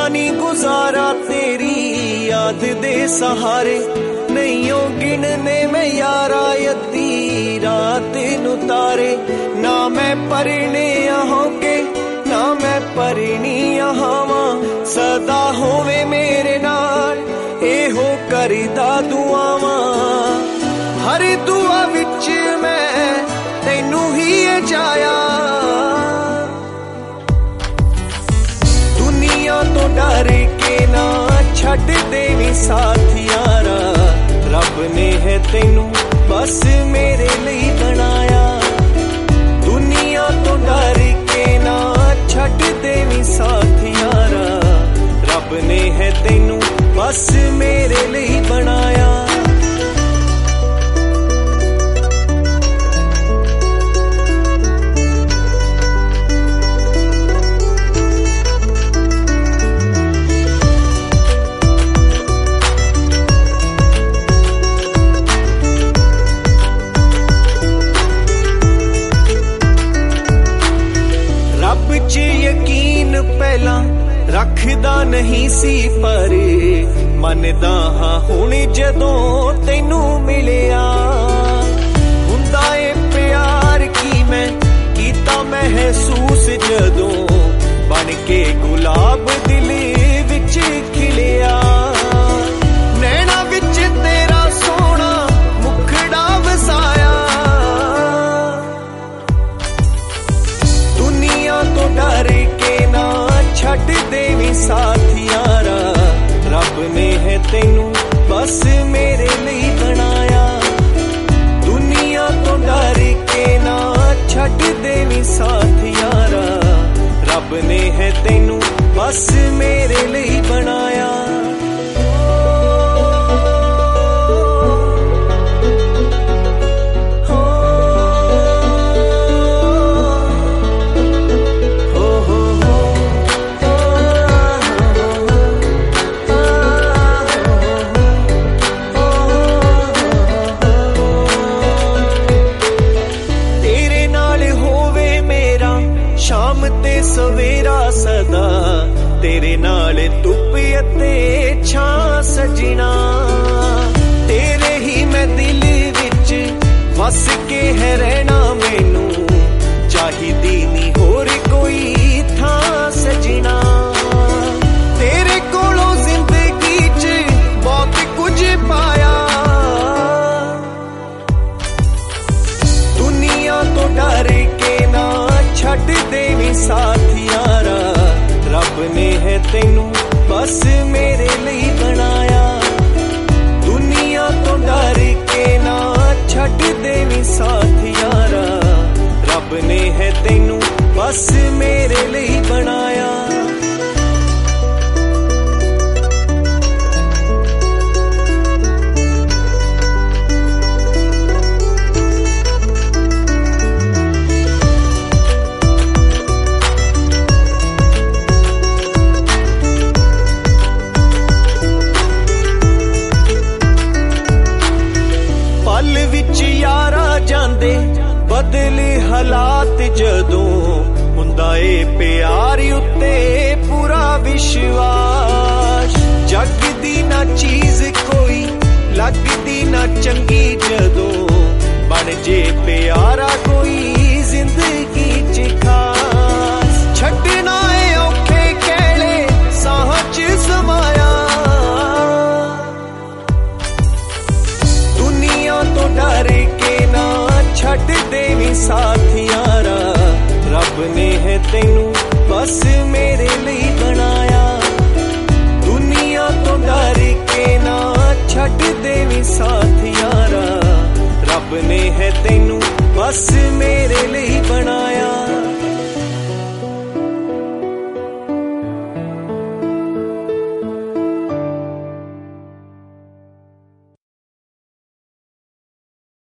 नहीं गुजारा तेरी याद दे सहारे, नहीं ओ गिनने में यारा अद्धी रात नू तारे। ना मैं परने होके ना मैं परनी आवा, सदा होवे मेरे नाल एहो करदा दुआवां। हर दुआ विच मैं तैनू ही चाया, दुनिया तो डर के ना छड्ड देवी साथ यारा। रब ने है तैनू बस मेरे लिए बनाया, दुनिया तो डर के ना छड्ड देवी साथ यारा। रब ने है तैनू बस मेरे लिए बनाया। यकीन पहला रखदा नहीं सी पर मनदा हां हुण जदों तैनू मिलिया। हुंदा ए प्यार की मैं कीता महसूस जदों बन के गुलाब दिल विच खिलिया। नैना विच तेरा सोना मुखड़ा वसाया, दुनिया तो डर के ना छड्ड देवी साथ यारा। रब ने है तैनू बस मेरे लिए बनाया, दुनिया तो डर के ना छड्ड देवी साथ यारा। रब ने है तैनू बस मेरे लिए बनाया। शाम ते सवेरा सदा तेरे नाल धुप अते छां सजना। तेरे ही मैं दिल विच वस के है रहना, मैनू चाहिदी नी होर कोई थां सजना। तेरे कोलों जिंदगी च बहुत कुछ पाया, दुनिया तो डर के ना छड्ड देवी साथ यारा। रब ने है तैनू बस मेरे लिए बनाया, दुनिया तो डर के ना छड्ड देवी साथ यारा। रब ने है तैनू बस मेरे लिए बनाया। पल विच यारा जांदे बदले हालात जदों, हुंदा ए प्यार उत्ते पूरा विश्वास। जग दी ना चीज कोई लगदी ना चंगी जदों, बन जे प्यारा कोई जिंदगी च खास। छड्डना ए औखे कहले साह च समाया, दुनिया तो डर के ना छड्ड देवी साथ यारा। रब ने है तैनू बस मेरे लिए बनाया, दुनिया तो डर के ना छड्ड देवी साथ यारा। रब ने है तैनू बस मेरे लिए बनाया।